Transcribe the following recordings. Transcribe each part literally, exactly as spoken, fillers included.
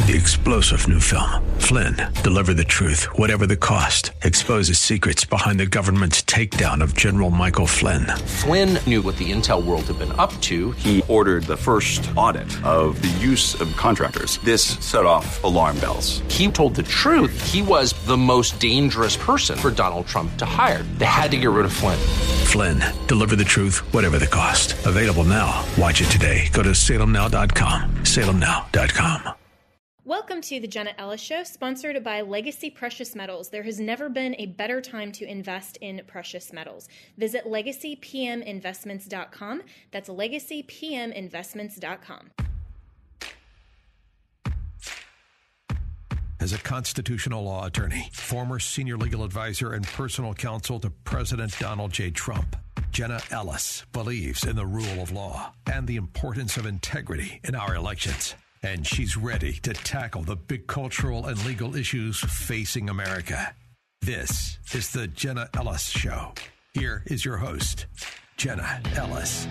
The explosive new film, Flynn, deliver the truth, whatever the cost, exposes secrets behind the government's takedown of General Michael Flynn. Flynn knew what the intel world had been up to. He ordered the first audit of the use of contractors. This set off alarm bells. He told the truth. He was the most dangerous person for Donald Trump to hire. They had to get rid of Flynn. Flynn, deliver the truth, whatever the cost. Available now. Watch it today. Go to salem now dot com. salem now dot com. Welcome to the Jenna Ellis Show, sponsored by Legacy Precious Metals. There has never been a better time to invest in precious metals. Visit legacy p m investments dot com. That's legacy p m investments dot com. As a constitutional law attorney, former senior legal advisor and personal counsel to President Donald J. Trump, Jenna Ellis believes in the rule of law and the importance of integrity in our elections. And she's ready to tackle the big cultural and legal issues facing America. This is the Jenna Ellis Show. Here is your host, Jenna Ellis.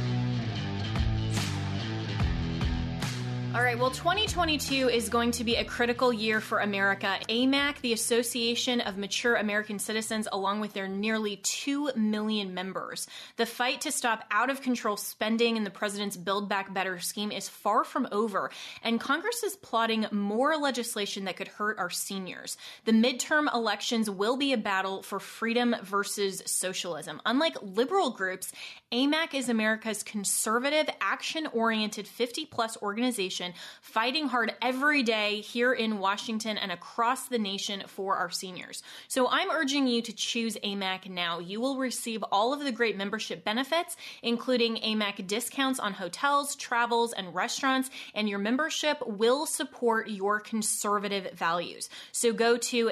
All right, well, twenty twenty-two is going to be a critical year for America. A M A C, the Association of Mature American Citizens, along with their nearly two million members. The fight to stop out-of-control spending in the president's Build Back Better scheme is far from over, and Congress is plotting more legislation that could hurt our seniors. The midterm elections will be a battle for freedom versus socialism. Unlike liberal groups, A M A C is America's conservative, action-oriented fifty-plus organization fighting hard every day here in Washington and across the nation for our seniors. So I'm urging you to choose A M A C now. You will receive all of the great membership benefits, including A M A C discounts on hotels, travels, and restaurants, and your membership will support your conservative values. So go to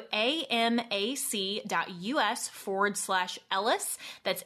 amac.us forward slash Ellis. That's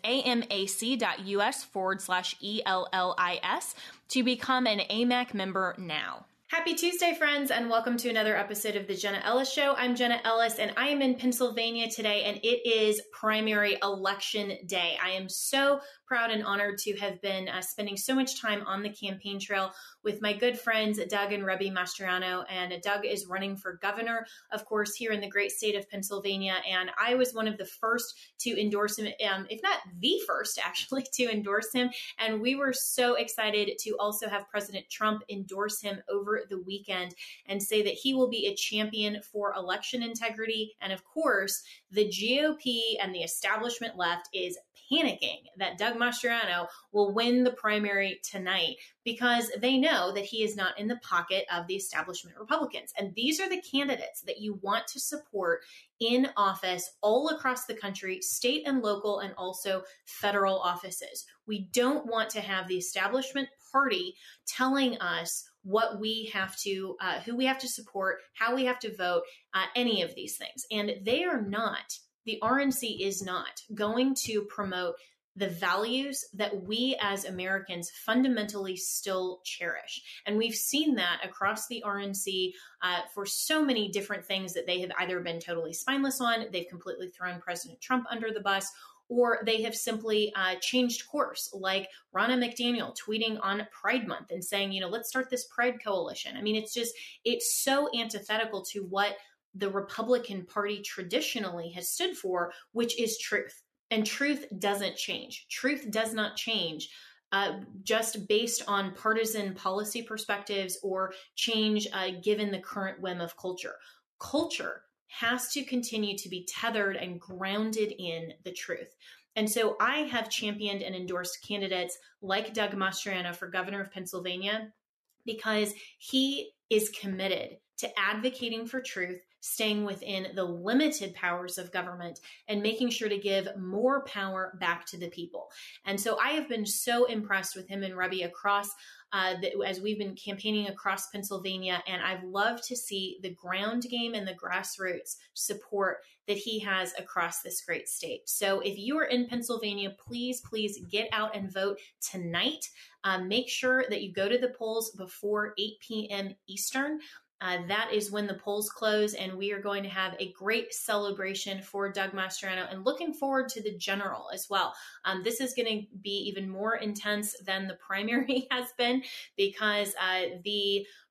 amac.us forward slash E L L I S to become an A M A C member now. Happy Tuesday, friends, and welcome to another episode of the Jenna Ellis Show. I'm Jenna Ellis, and I am in Pennsylvania today, and it is primary election day. I am so proud and honored to have been uh, spending so much time on the campaign trail with my good friends, Doug and Rebbe Mastriano. And Doug is running for governor, of course, here in the great state of Pennsylvania. And I was one of the first to endorse him, um, if not the first, actually, to endorse him. And we were so excited to also have President Trump endorse him over the weekend and say that he will be a champion for election integrity. And of course, the G O P and the establishment left is panicking that Doug Mastriano will win the primary tonight because they know that he is not in the pocket of the establishment Republicans. And these are the candidates that you want to support in office all across the country, state and local, and also federal offices. We don't want to have the establishment party telling us what we have to, uh, who we have to support, how we have to vote, uh, any of these things. And they are not, the R N C is not going to promote the values that we as Americans fundamentally still cherish. And we've seen that across the R N C uh, for so many different things that they have either been totally spineless on, they've completely thrown President Trump under the bus, or they have simply uh, changed course, like Ronna McDaniel tweeting on Pride Month and saying, you know, let's start this Pride coalition. I mean, it's just, it's so antithetical to what the Republican Party traditionally has stood for, which is truth. And truth doesn't change. Truth does not change uh, just based on partisan policy perspectives or change uh, given the current whim of culture. Culture has to continue to be tethered and grounded in the truth. And so I have championed and endorsed candidates like Doug Mastriano for governor of Pennsylvania because he is committed to advocating for truth, staying within the limited powers of government, and making sure to give more power back to the people. And so I have been so impressed with him and Rebbe across, uh, the, as we've been campaigning across Pennsylvania, and I've loved to see the ground game and the grassroots support that he has across this great state. So if you are in Pennsylvania, please, please get out and vote tonight. Um, make sure that you go to the polls before eight p.m. Eastern. Uh, that is when the polls close, and we are going to have a great celebration for Doug Mastriano, and looking forward to the general as well. Um, this is going to be even more intense than the primary has been, because uh, the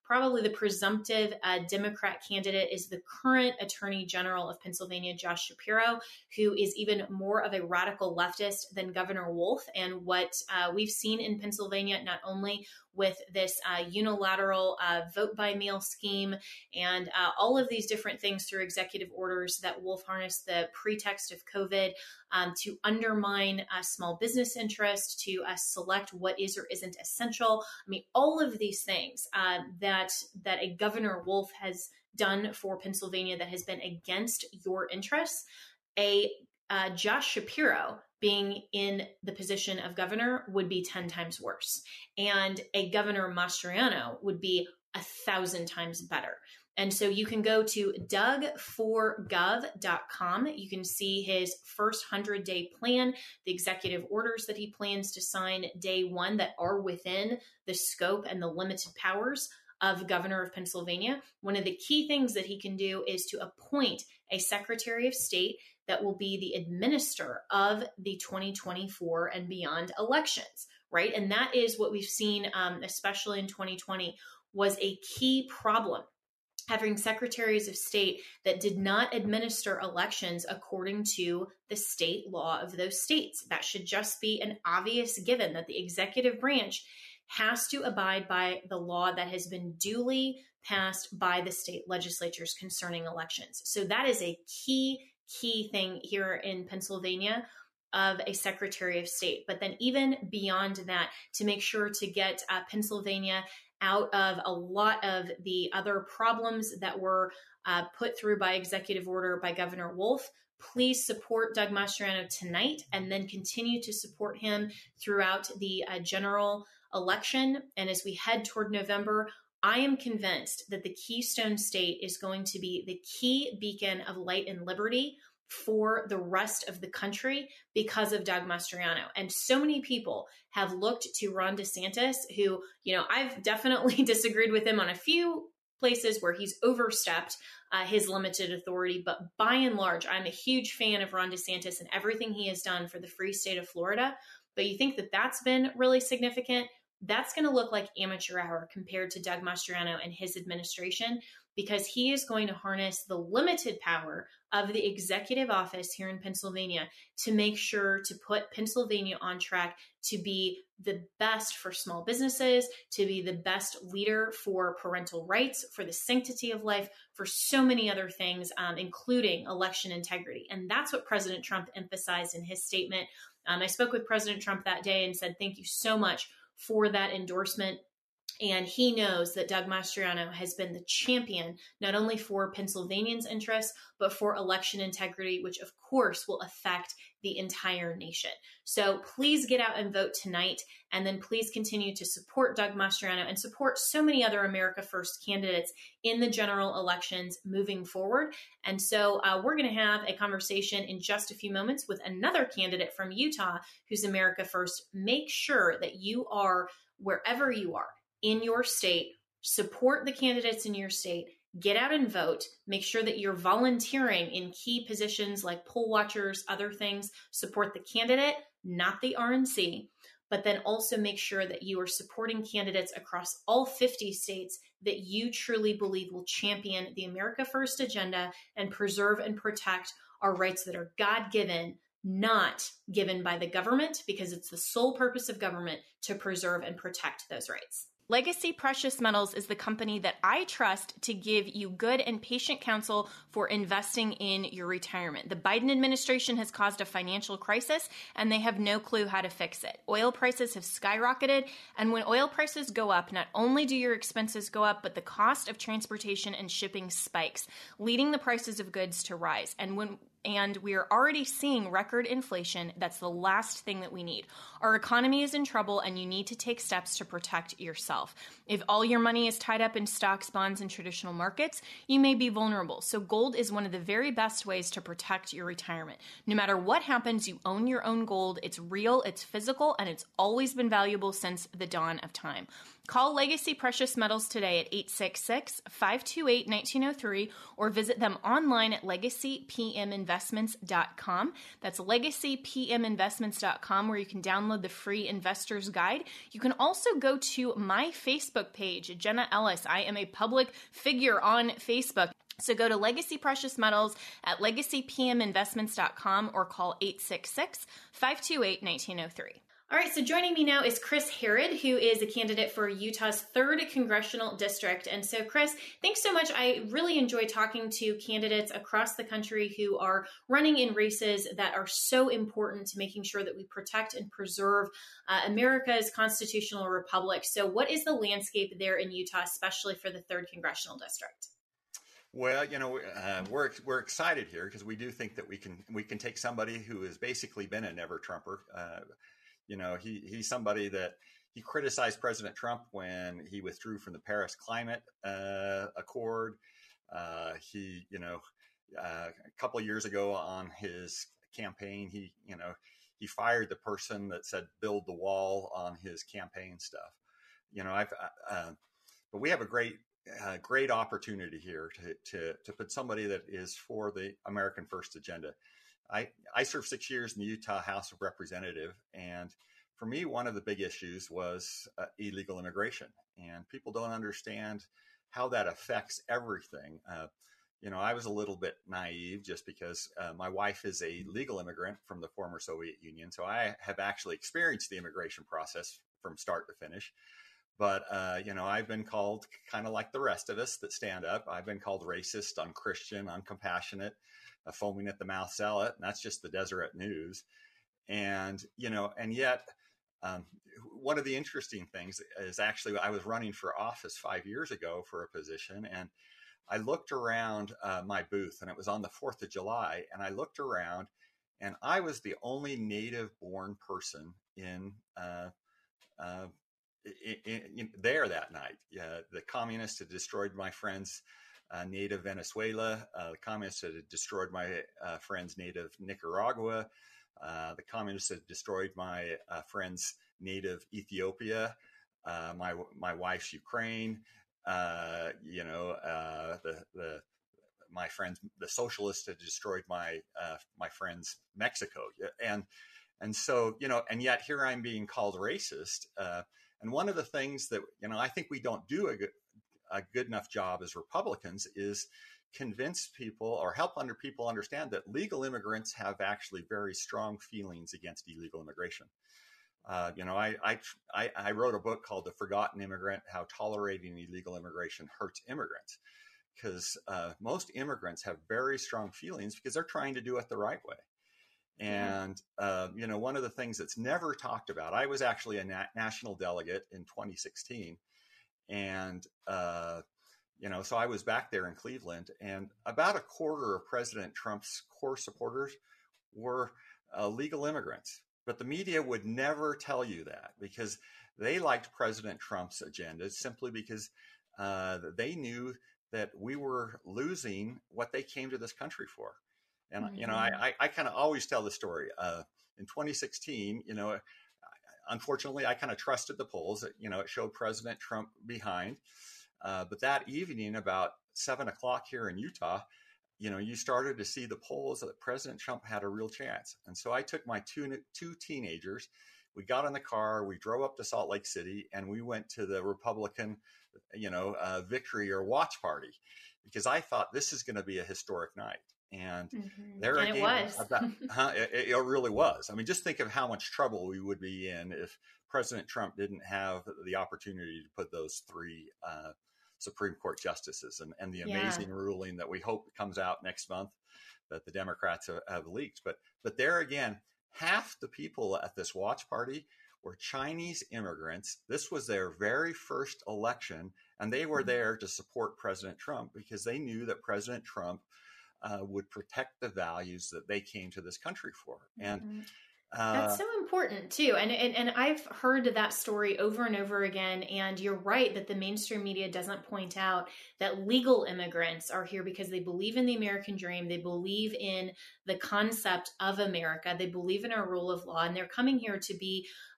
probably the presumptive uh, Democrat candidate is the current Attorney General of Pennsylvania, Josh Shapiro, who is even more of a radical leftist than Governor Wolf. And what uh, we've seen in Pennsylvania, not only with this uh, unilateral uh, vote by mail scheme and uh, all of these different things through executive orders that Wolf harnessed the pretext of COVID um, to undermine uh, small business interests, to uh, select what is or isn't essential. I mean, all of these things uh, that that a Governor Wolf has done for Pennsylvania that has been against your interests, a uh, Josh Shapiro being in the position of governor would be ten times worse. And a Governor Mastriano would be a thousand times better. And so you can go to doug for gov dot com. You can see his first hundred-day plan, the executive orders that he plans to sign day one that are within the scope and the limited powers of Governor of Pennsylvania. One of the key things that he can do is to appoint a Secretary of State that will be the administrator of the twenty twenty-four and beyond elections, right? And that is what we've seen, um, especially in twenty twenty, was a key problem. Having secretaries of state that did not administer elections according to the state law of those states. That should just be an obvious given that the executive branch has to abide by the law that has been duly passed by the state legislatures concerning elections. So that is a key, key thing here in Pennsylvania of a Secretary of State. But then even beyond that, to make sure to get uh, Pennsylvania out of a lot of the other problems that were uh, put through by executive order by Governor Wolf, please support Doug Mastriano tonight and then continue to support him throughout the uh, general election. And as we head toward November, I am convinced that the Keystone State is going to be the key beacon of light and liberty for the rest of the country because of Doug Mastriano. And so many people have looked to Ron DeSantis, who, you know, I've definitely disagreed with him on a few places where he's overstepped uh, his limited authority. But by and large, I'm a huge fan of Ron DeSantis and everything he has done for the free state of Florida. But you think that that's been really significant? That's going to look like amateur hour compared to Doug Mastriano and his administration, because he is going to harness the limited power of the executive office here in Pennsylvania to make sure to put Pennsylvania on track to be the best for small businesses, to be the best leader for parental rights, for the sanctity of life, for so many other things, um, including election integrity. And that's what President Trump emphasized in his statement. Um, I spoke with President Trump that day and said, thank you so much for that endorsement. And he knows that Doug Mastriano has been the champion, not only for Pennsylvanians' interests, but for election integrity, which of course will affect the entire nation. So please get out and vote tonight. And then please continue to support Doug Mastriano and support so many other America First candidates in the general elections moving forward. And so uh, we're going to have a conversation in just a few moments with another candidate from Utah who's America First. Make sure that you are, wherever you are, in your state, support the candidates in your state, get out and vote, make sure that you're volunteering in key positions like poll watchers, other things, support the candidate, not the R N C, but then also make sure that you are supporting candidates across all fifty states that you truly believe will champion the America First agenda and preserve and protect our rights that are God-given, not given by the government, because it's the sole purpose of government to preserve and protect those rights. Legacy Precious Metals is the company that I trust to give you good and patient counsel for investing in your retirement. The Biden administration has caused a financial crisis, and they have no clue how to fix it. Oil prices have skyrocketed, and when oil prices go up, not only do your expenses go up, but the cost of transportation and shipping spikes, leading the prices of goods to rise. And when And we are already seeing record inflation. That's the last thing that we need. Our economy is in trouble, and you need to take steps to protect yourself. If all your money is tied up in stocks, bonds, and traditional markets, you may be vulnerable. So gold is one of the very best ways to protect your retirement. No matter what happens, you own your own gold. It's real, it's physical, and it's always been valuable since the dawn of time. Call Legacy Precious Metals today at eight six six, five two eight, one nine zero three or visit them online at legacy p m investments dot com. That's legacy p m investments dot com, where you can download the free investor's guide. You can also go to my Facebook page, Jenna Ellis. I am a public figure on Facebook. So go to Legacy Precious Metals at legacy p m investments dot com or call eight six six, five two eight, one nine zero three. All right, so joining me now is Chris Herod, who is a candidate for Utah's third Congressional District. And so, Chris, thanks so much. I really enjoy talking to candidates across the country who are running in races that are so important to making sure that we protect and preserve uh, America's constitutional republic. So what is the landscape there in Utah, especially for the third Congressional District? Well, you know, uh, we're we're excited here because we do think that we can we can take somebody who has basically been a never Trumper. Uh, you know, he he's somebody that he criticized President Trump when he withdrew from the Paris Climate uh, Accord. Uh, he, you know, uh, a couple of years ago on his campaign, he, you know, he fired the person that said build the wall on his campaign stuff. You know, I've, uh, but we have a great, uh, great opportunity here to, to, to put somebody that is for the American First agenda. I, I served six years in the Utah House of Representatives, and for me, one of the big issues was uh, illegal immigration, and people don't understand how that affects everything. Uh, you know, I was a little bit naive just because uh, my wife is a legal immigrant from the former Soviet Union, so I have actually experienced the immigration process from start to finish. But, uh, you know, I've been called kind of like the rest of us that stand up. I've been called racist, unchristian, uncompassionate, a foaming at the mouth zealot, and that's just the Deseret News. And, you know, and yet um, one of the interesting things is actually I was running for office five years ago for a position, and I looked around uh, my booth, and it was on the fourth of July, and I looked around, and I was the only native-born person in uh, uh, in, in, there that night. Uh, the communists had destroyed my friend's uh, native Venezuela. Uh, the communists had destroyed my uh, friend's native Nicaragua. Uh, the communists had destroyed my uh, friend's native Ethiopia. Uh, my my wife's Ukraine. Uh, you know, uh, the the my friends, the socialists had destroyed my uh, my friend's Mexico, and and so you know, and yet here I'm being called racist. Uh, and one of the things that you know I think we don't do a good a good enough job as Republicans is convince people or help under people understand that legal immigrants have actually very strong feelings against illegal immigration. Uh, you know, I, I I wrote a book called The Forgotten Immigrant: How Tolerating Illegal Immigration Hurts Immigrants, because uh, most immigrants have very strong feelings because they're trying to do it the right way. And, uh, you know, one of the things that's never talked about, I was actually a na- national delegate in twenty sixteen. And, uh, you know, so I was back there in Cleveland, and about a quarter of President Trump's core supporters were uh, legal immigrants. But the media would never tell you that because they liked President Trump's agenda simply because uh, they knew that we were losing what they came to this country for. And, mm-hmm. you know, I, I, I kind of always tell the story. Uh, in twenty sixteen, you know, unfortunately, I kind of trusted the polls. You know, it showed President Trump behind. Uh, but that evening, about seven o'clock here in Utah, you know, you started to see the polls that President Trump had a real chance. And so I took my two two teenagers. We got in the car, we drove up to Salt Lake City, and we went to the Republican, you know, uh, victory or watch party because I thought this is going to be a historic night. And mm-hmm. there and again, it was. about, huh, it, it really was. I mean, just think of how much trouble we would be in if President Trump didn't have the opportunity to put those three uh, Supreme Court justices and, and the amazing yeah. ruling that we hope comes out next month that the Democrats have, have leaked. But but there again, half the people at this watch party were Chinese immigrants. This was their very first election, and they were mm-hmm. there to support President Trump because they knew that President Trump uh, would protect the values that they came to this country for. And mm-hmm. Uh, That's so important too. And, and and I've heard that story over and over again. And you're right that the mainstream media doesn't point out that legal immigrants are here because they believe in the American dream. They believe in the concept of America. They believe in our rule of law, and they're coming here to be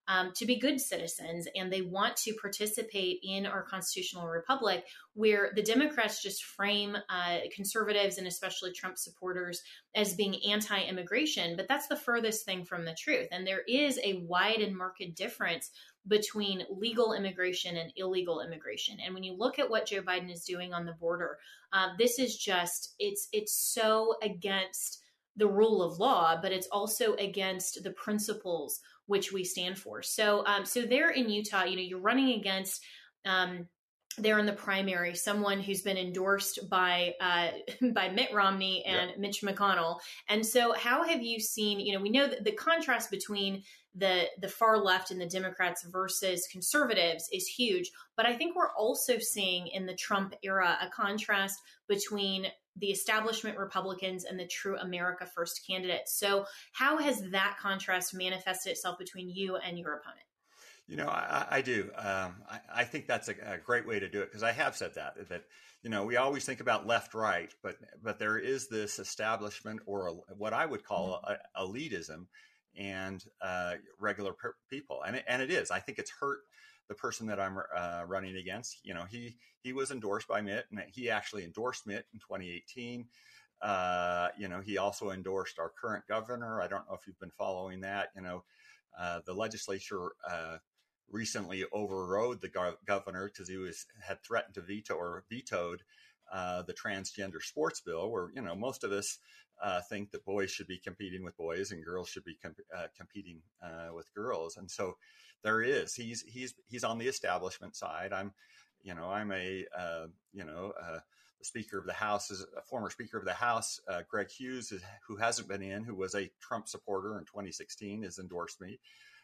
um, to be good citizens, and they want to participate in our constitutional republic, where the Democrats just frame uh, conservatives and especially Trump supporters as being anti-immigration. But that's the furthest thing from the truth. And there is a wide and marked difference between legal immigration and illegal immigration. And when you look at what Joe Biden is doing on the border, uh, this is just, it's it's so against the rule of law, but it's also against the principles which we stand for. So, um, so there in Utah, you know, you're running against, um, there in the primary, someone who's been endorsed by uh, by Mitt Romney and yep. Mitch McConnell. And so how have you seen, you know, we know that the contrast between the the far left and the Democrats versus conservatives is huge. But I think we're also seeing in the Trump era a contrast between the establishment Republicans and the true America First candidates. So how has that contrast manifested itself between you and your opponent? You know, I, I do. Um, I, I think that's a, a great way to do it, because I have said that, that, you know, we always think about left, right, but but there is this establishment, or a, what I would call a, elitism, and uh, regular per- people. And it, and it is. I think it's hurt the person that I'm uh, running against. You know, he he was endorsed by Mitt, and he actually endorsed Mitt in twenty eighteen. Uh, you know, he also endorsed our current governor. I don't know if you've been following that. You know, uh, the legislature uh, recently overrode the go- governor because he was had threatened to veto or vetoed uh, the transgender sports bill, where, you know, most of us uh, think that boys should be competing with boys and girls should be com- uh, competing uh, with girls. And so there is, he's, he's, he's on the establishment side. I'm, you know, I'm a, uh, you know, uh, the Speaker of the House is a former Speaker of the House, uh, Greg Hughes, is, who hasn't been in, who was a Trump supporter in twenty sixteen, has endorsed me,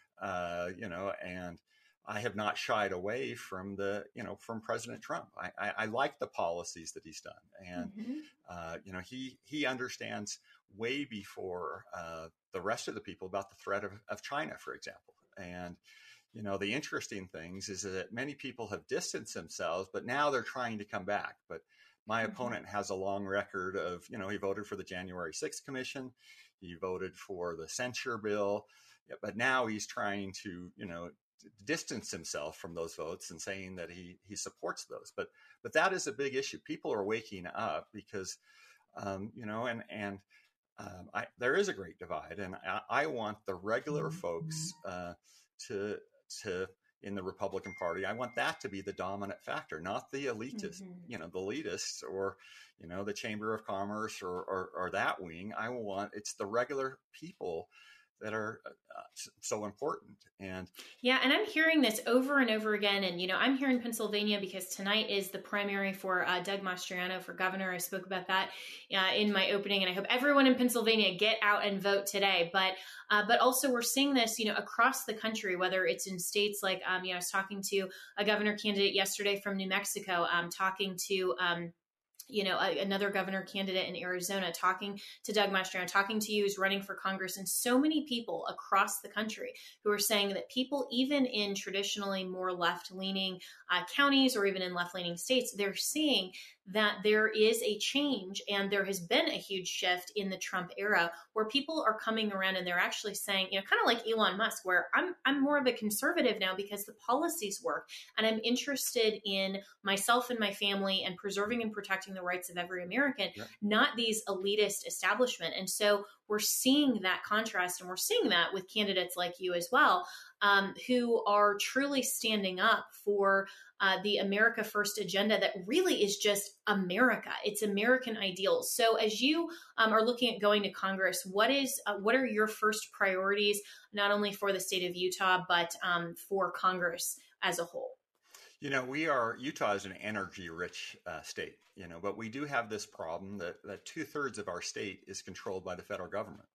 uh, you know, and I have not shied away from the, you know, from President Trump. I, I, I like the policies that he's done. And, mm-hmm. uh, you know, he, he understands way before uh, the rest of the people about the threat of, of China, for example. And, you know, the interesting things is that many people have distanced themselves, but now they're trying to come back. But my mm-hmm. opponent has a long record of, you know, he voted for the January sixth commission. He voted for the censure bill. But now he's trying to, you know, distance himself from those votes and saying that he he supports those. But but that is a big issue. People are waking up because, um, you know, and and um, I, there is a great divide, and I, I want the regular folks uh, to to in the Republican Party. I want that to be the dominant factor, not the elitists, mm-hmm. you know, the elitists or, you know, the Chamber of Commerce or, or or that wing. I want it's the regular people that are uh, so important. And yeah, and I'm hearing this over and over again. And, you know, I'm here in Pennsylvania because tonight is the primary for uh, Doug Mastriano for governor. I spoke about that uh, in my opening, and I hope everyone in Pennsylvania get out and vote today. But uh, but also we're seeing this, you know, across the country, whether it's in states like, um, you know, I was talking to a governor candidate yesterday from New Mexico, um, talking to um, you know, a, another governor candidate in Arizona, talking to Doug Mastriano, talking to you, who's running for Congress, and so many people across the country who are saying that people, even in traditionally more left-leaning uh, counties or even in left-leaning states, they're seeing that there is a change, and there has been a huge shift in the Trump era where people are coming around and they're actually saying, you know, kind of like Elon Musk, where I'm I'm more of a conservative now because the policies work, and I'm interested in myself and my family and preserving and protecting the rights of every American, yeah. not these elitist establishment. And so we're seeing that contrast, and we're seeing that with candidates like you as well, um, who are truly standing up for uh, the America First agenda that really is just America. It's American ideals. So as you um, are looking at going to Congress, what is uh, what are your first priorities, not only for the state of Utah, but um, for Congress as a whole? You know, we are, Utah is an energy-rich uh, state, you know, but we do have this problem that, that two-thirds of our state is controlled by the federal government.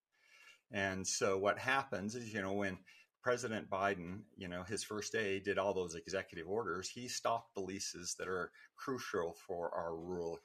And so what happens is, you know, when President Biden, you know, his first day did all those executive orders, he stopped the leases that are crucial for our rural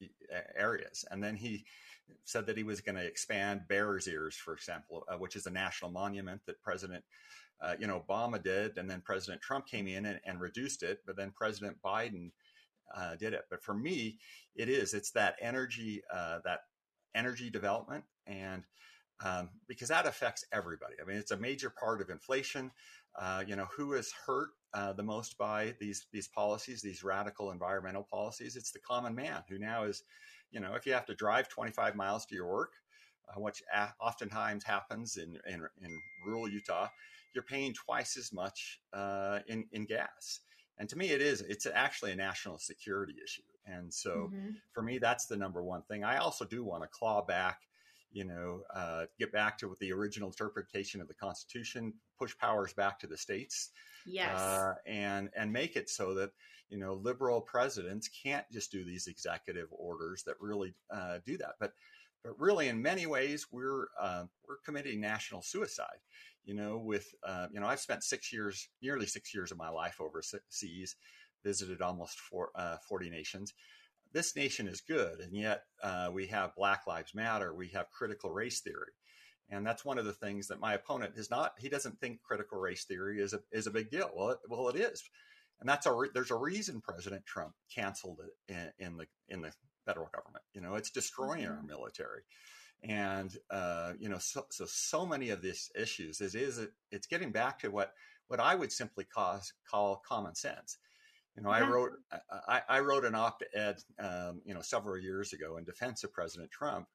areas. And then he said that he was going to expand Bears Ears, for example, uh, which is a national monument that President Uh, you know, Obama did, and then President Trump came in and, and reduced it, but then President Biden uh, did it. But for me, it is, it's that energy, uh, that energy development. And um, because that affects everybody. I mean, it's a major part of inflation. Uh, you know, who is hurt uh, the most by these these policies, these radical environmental policies? It's the common man who now is, you know, if you have to drive twenty-five miles to your work, uh, which a- oftentimes happens in, in in rural Utah, you're paying twice as much uh, in in gas. And to me, it is. It's actually a national security issue. And so, mm-hmm. for me, that's the number one thing. I also do want to claw back. You know, uh, get back to the original interpretation of the Constitution, push powers back to the states, yes, uh, and and make it so that, you know, liberal presidents can't just do these executive orders that really uh, do that. But but really, in many ways, we're uh, we're committing national suicide. You know, with uh, you know, I've spent six years, nearly six years of my life overseas, visited almost four, uh, forty nations. This nation is good, and yet uh, we have Black Lives Matter. We have critical race theory, and that's one of the things that my opponent is not. He doesn't think critical race theory is a is a big deal. Well, it, well, it is, and that's a re- there's a reason President Trump canceled it in, in the in the federal government. You know, it's destroying mm-hmm. our military, and uh, you know, so, so so many of these issues is is it, it's getting back to what what I would simply call call common sense. You know, yeah. I wrote I, I wrote an op-ed, um, you know, several years ago in defense of President Trump,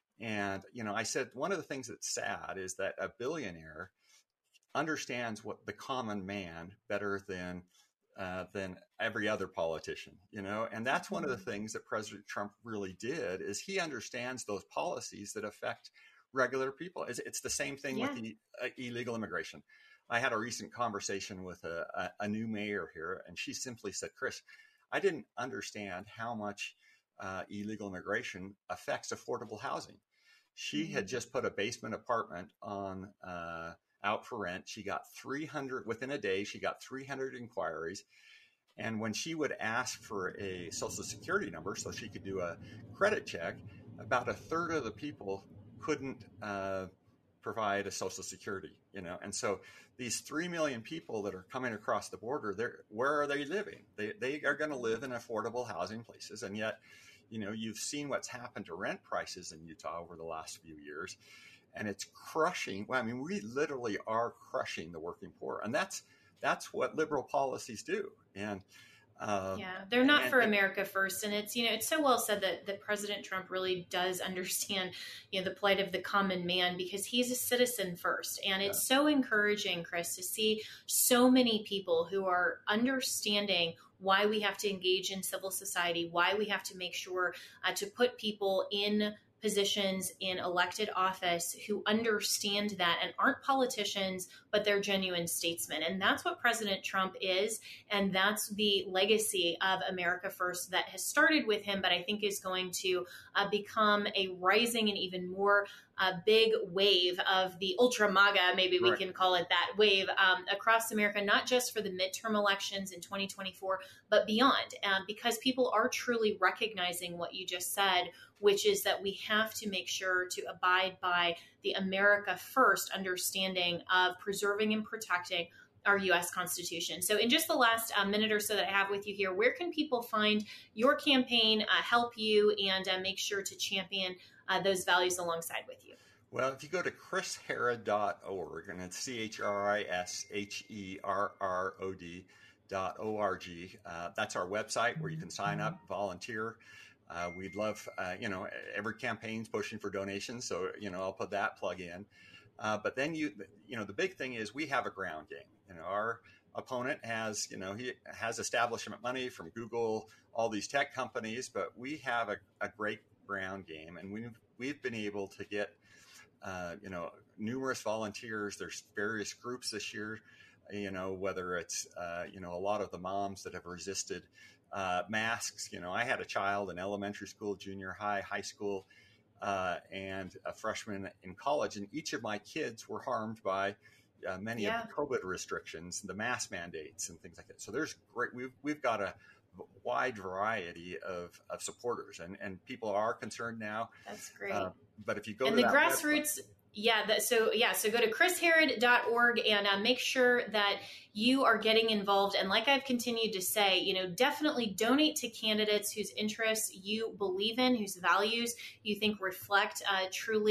and you know, I said one of the things that's sad is that a billionaire understands what the common man better than uh, than every other politician. You know, and that's one of the things that President Trump really did is he understands those policies that affect regular people. It's, it's the same thing yeah. with the uh, illegal immigration. I had a recent conversation with a, a, a new mayor here, and she simply said, Chris, I didn't understand how much uh, illegal immigration affects affordable housing. She mm-hmm. had just put a basement apartment on uh, out for rent. She got three hundred, within a day, she got three hundred inquiries. And when she would ask for a social security number so she could do a credit check, about a third of the people couldn't uh, provide a social security, you know? And so these three million people that are coming across the border, they're, where are they living? They, they are going to live in affordable housing places. And yet, you know, you've seen what's happened to rent prices in Utah over the last few years, and it's crushing. Well, I mean, we literally are crushing the working poor. And that's, that's what liberal policies do. And, Uh, yeah, they're not and, for America first. And it's, you know, it's so well said that, that President Trump really does understand, you know, the plight of the common man because he's a citizen first. And it's yeah. so encouraging, Chris, to see so many people who are understanding why we have to engage in civil society, why we have to make sure uh, to put people in positions in elected office who understand that and aren't politicians, but they're genuine statesmen. And that's what President Trump is. And that's the legacy of America First that has started with him, but I think is going to uh, become a rising and even more uh, big wave of the ultra MAGA, maybe we right. can call it that wave um, across America, not just for the midterm elections in twenty twenty-four, but beyond, uh, because people are truly recognizing what you just said, which is that we have to make sure to abide by the America First understanding of preserving and protecting our U S Constitution. So in just the last uh, minute or so that I have with you here, where can people find your campaign, uh, help you, and uh, make sure to champion uh, those values alongside with you? Well, if you go to chris herrod dot org, and it's C H R I S H E R R O D dot O R G, uh, that's our website where you can sign up, volunteer. Uh, we'd love, uh, you know, every campaign's pushing for donations. So, you know, I'll put that plug in. Uh, but then, you, you know, the big thing is we have a ground game. You know, our opponent has, you know, he has establishment money from Google, all these tech companies, but we have a, a great ground game. And we've, we've been able to get, uh, you know, numerous volunteers. There's various groups this year, you know, whether it's, uh, you know, a lot of the moms that have resisted Uh, masks. You know, I had a child in elementary school, junior high, high school, uh, and a freshman in college, and each of my kids were harmed by uh, many yeah. of the COVID restrictions, the mask mandates, and things like that. So there's great. We've we've got a wide variety of, of supporters, and, and people are concerned now. That's great. Uh, but if you go and to the that grassroots. website, Yeah. That, so, yeah. So go to chris herrod dot org and uh, make sure that you are getting involved. And like I've continued to say, you know, definitely donate to candidates whose interests you believe in, whose values you think reflect uh, truly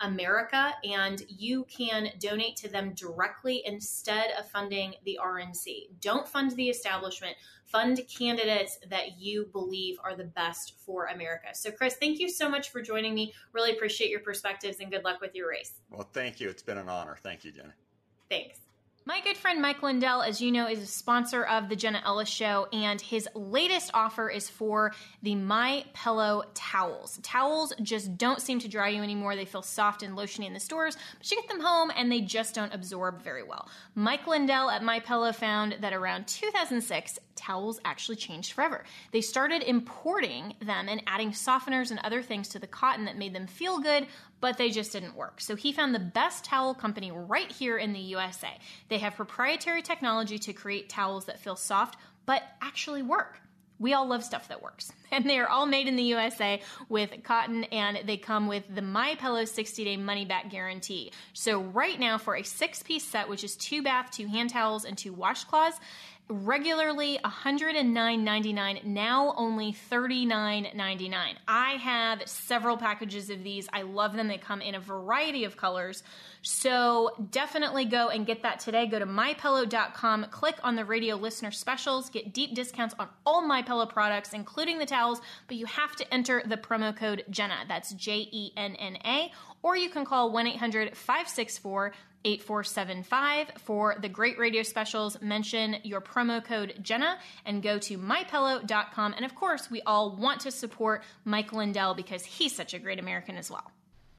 America, and you can donate to them directly instead of funding the R N C. Don't fund the establishment. Fund candidates that you believe are the best for America. So, Chris, thank you so much for joining me. Really appreciate your perspectives, and good luck with your race. Well, thank you. It's been an honor. Thank you, Jenna. Thanks. My good friend Mike Lindell, as you know, is a sponsor of the Jenna Ellis Show, and his latest offer is for the MyPillow towels. Towels just don't seem to dry you anymore. They feel soft and lotiony in the stores, but you get them home and they just don't absorb very well. Mike Lindell at MyPillow found that around two thousand six, towels actually changed forever. They started importing them and adding softeners and other things to the cotton that made them feel good, but they just didn't work. So he found the best towel company right here in the U S A. They have proprietary technology to create towels that feel soft, but actually work. We all love stuff that works. And they are all made in the U S A with cotton, and they come with the MyPillow sixty-day money-back guarantee. So right now, for a six-piece set, which is two bath, two hand towels, and two washcloths, regularly one hundred nine ninety-nine, now only thirty-nine ninety-nine. I have several packages of these. I love them. They come in a variety of colors. So definitely go and get that today. Go to my pillow dot com, click on the radio listener specials, get deep discounts on all MyPillow products, including the towels, but you have to enter the promo code Jenna. That's J E N N A, or you can call one eight hundred five six four eight four seven five for the great radio specials. Mention your promo code Jenna and go to my pillow dot com. And of course, we all want to support Mike Lindell because he's such a great American as well.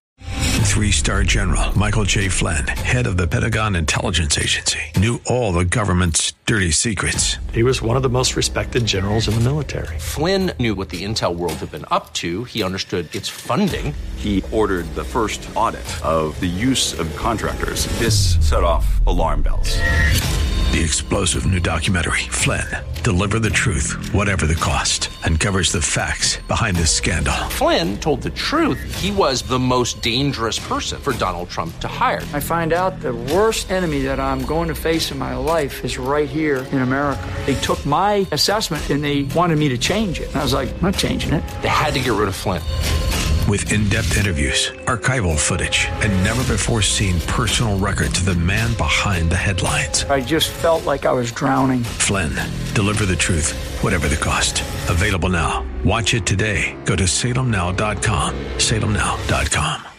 Three-star General Michael J. Flynn, head of the Pentagon Intelligence Agency, knew all the government's dirty secrets. He was one of the most respected generals in the military. Flynn knew what the intel world had been up to. He understood its funding. He ordered the first audit of the use of contractors. This set off alarm bells. The explosive new documentary, Flynn, Deliver the Truth, Whatever the Cost, uncovers the facts behind this scandal. Flynn told the truth. He was the most dangerous person for Donald Trump to hire. I find out the worst enemy that I'm going to face in my life is right here in America. They took my assessment and they wanted me to change it. And I was like, I'm not changing it. They had to get rid of Flynn. With in-depth interviews, archival footage, and never-before-seen personal records of the man behind the headlines. I just felt like I was drowning. Flynn, Deliver the Truth, Whatever the Cost. Available now. Watch it today. Go to salem now dot com. salem now dot com.